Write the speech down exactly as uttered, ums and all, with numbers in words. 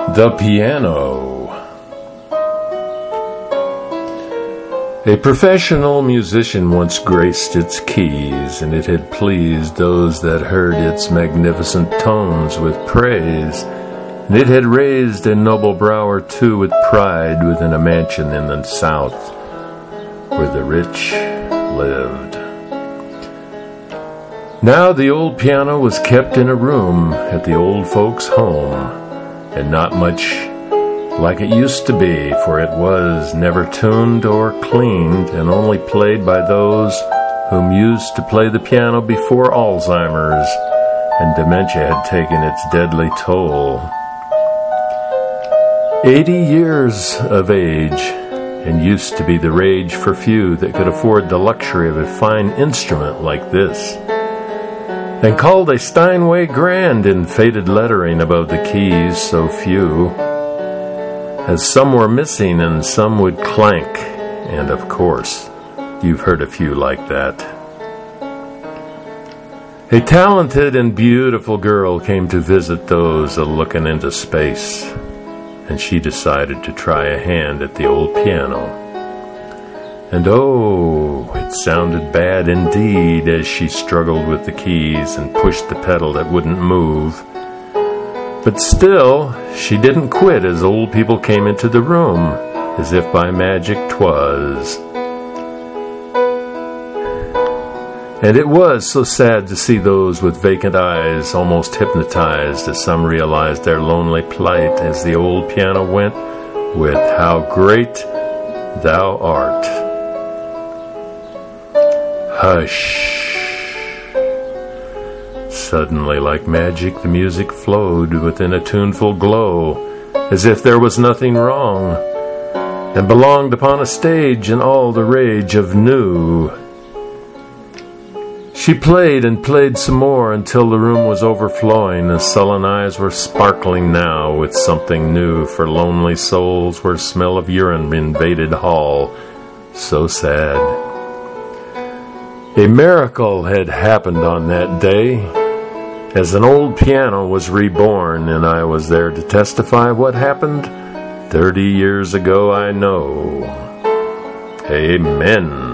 The piano. A professional musician once graced its keys, and it had pleased those that heard its magnificent tones with praise. And it had raised a noble brow or two with pride within a mansion in the south, where the rich lived. Now the old piano was kept in a room at the old folks' home, and not much like it used to be, for it was never tuned or cleaned, and only played by those whom used to play the piano before Alzheimer's and dementia had taken its deadly toll. Eighty years of age, and used to be the rage for few that could afford the luxury of a fine instrument like this, and called a Steinway Grand in faded lettering above the keys so few, as some were missing and some would clank, and of course, you've heard a few like that. A talented and beautiful girl came to visit those a-looking into space, and she decided to try a hand at the old piano. And oh, it sounded bad indeed as she struggled with the keys and pushed the pedal that wouldn't move. But still, she didn't quit as old people came into the room, as if by magic 'twas. And it was so sad to see those with vacant eyes almost hypnotized as some realized their lonely plight as the old piano went with "How Great Thou Art." Hush! Suddenly, like magic, the music flowed within a tuneful glow, as if there was nothing wrong, and belonged upon a stage in all the rage of new. She played and played some more until the room was overflowing. The sullen eyes were sparkling now with something new, for lonely souls where smell of urine invaded hall. So sad. A miracle had happened on that day, as an old piano was reborn, and I was there to testify what happened thirty years ago, I know. Amen.